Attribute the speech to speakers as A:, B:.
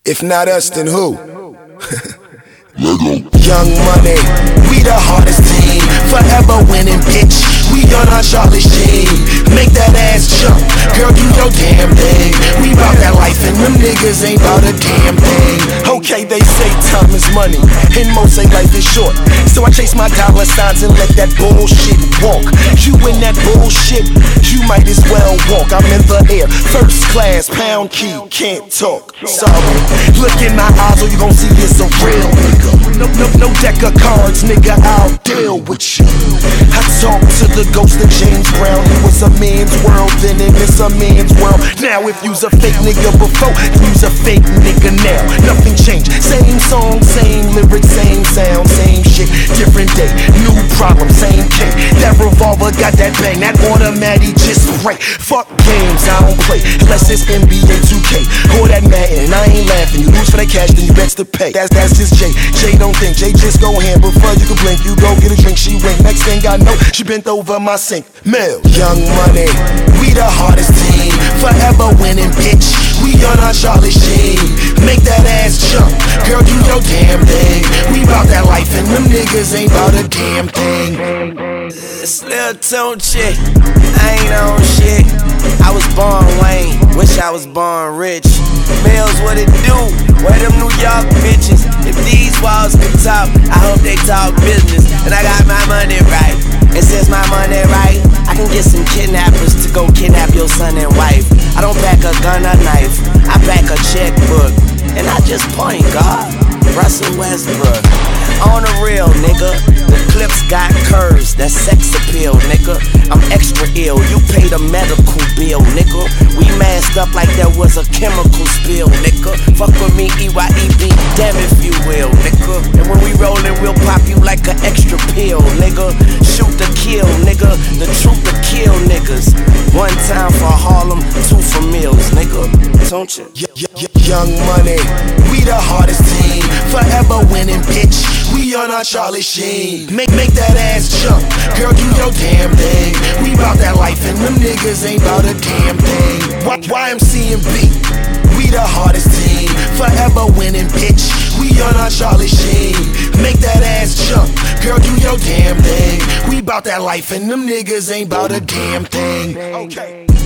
A: If not us, then who? Young Money, we the hardest team, forever winning, bitch. We on our Charlie Sheen. Make that ass jump, girl, do your damn thing. We bout that life and them niggas ain't bout a damn thing. Okay, they say time is money, and most say life is short. So I chase my dollar signs and let that bullshit walk. You in that bullshit, you might as well walk. I'm in the air, first class, pound key, can't talk. Sorry, look in my eyes or you gon' see it's a real nigga. No deck of cards, nigga, I'll deal with you. I talk to the ghost of James Brown. It was a man's world, then it is a man's world. Now if you's a fake nigga before, you's a fake nigga now. Nothing changed, same song, same lyrics, same sound, same shit. Different day, new problem, same cake. That revolver got that bang, that automatic just right. Fuck games, I don't play, unless it's NBA 2K or that Madden. I ain't laughing, you lose for that cash, then you bets to pay. That's just Jay. Jay don't think, Jay just go hand. Before you can blink, you go get a drink, she wink. Next thing I know, she bent over my sink. Mel, Young Money, we the hardest team, forever winning, bitch. We on our Charlie Sheen. Make that ass jump, girl, do your damn thing. We bout that life and them niggas ain't bout a damn thing.
B: This little tune chick, I ain't on shit. I was born Wayne, wish I was born rich. Mills, what it do? Where them New York bitches? If these walls can talk, I hope they talk business. And I got my money right. And since my money right, I can get some kidnappers to go kidnap your son and wife. I don't back a gun or knife, I back a checkbook. And I just point, God, Russell Westbrook. On the real, nigga, the clips got curves, that's sex appeal, nigga. I'm extra ill, you pay the medical bill, nigga. We masked up like there was a chemical spill, nigga. Fuck with me, EYEB, damn if you will, nigga. And when we rollin', we'll pop you like an extra pill, nigga. Shoot to kill, nigga, the truth to kill niggas. One time for Harlem, two for Mills, nigga. Don't you?
A: Young Money, we the hardest team, forever winning, bitch. We on our Charlie Sheen. Make that ass jump, girl, do your damn thing. We bout that life and them niggas ain't bout a damn thing. YMC and B, we the hardest team, forever winning, bitch. We on our Charlie Sheen. Make that ass jump, girl, do your damn thing. We bout that life and them niggas ain't bout a damn thing. Okay.